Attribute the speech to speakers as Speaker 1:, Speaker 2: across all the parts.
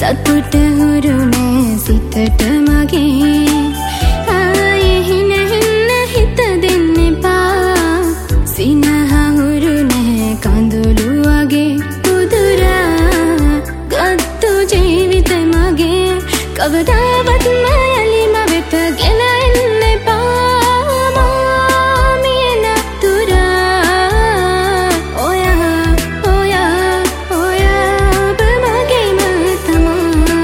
Speaker 1: සතුට හුරුනේ සිතට මගේ ආයේ හින හිත දෙන්න එපා සිනහ හුරුනේ කඳුළු වගේ උදුරා ගත්තු ජීවිත මගේ කවදාවත් මයලි මවෙත ගෙන එන්න එපා මාමිය නතුරා ඔයා ඔබ මගේම තමා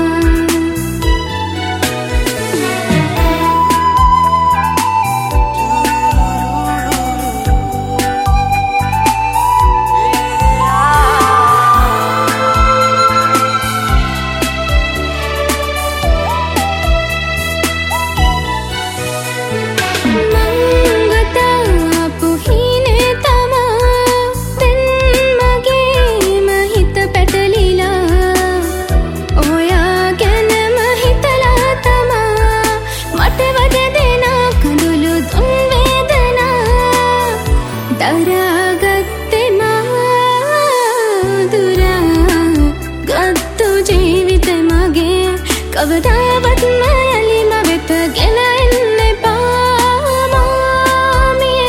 Speaker 1: කවදාවත් මයලි මවෙත ගෙන එන්න එපා මාමිය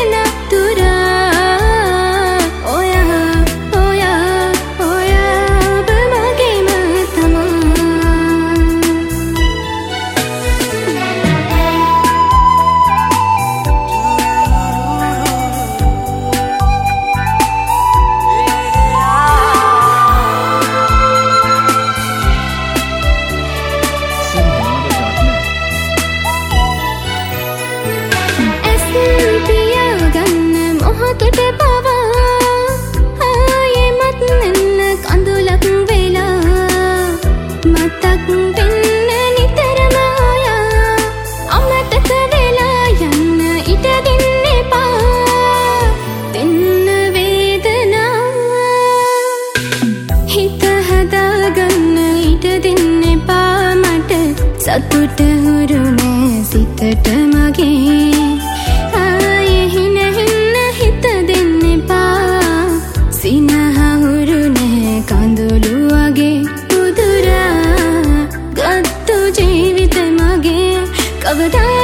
Speaker 1: නතුරා ඔයා ඔබ මගේම මොහොතට පවා ආයෙමත් නැන්න කඳුලක් වෙලා මතක් වෙන්න නිතරම ආයා අමතක වෙලා යන්න ඉඩ දෙන්න එපා දෙන්න වේදනා හිත හදාගන්න ඉඩ දෙන්න එපා මට සතුට හුරුනේ සිතට මගේ සිනහ හුරුනේ කඳුළු වගේ උදුරා ගත්තු ජීවිත මගේ කවදා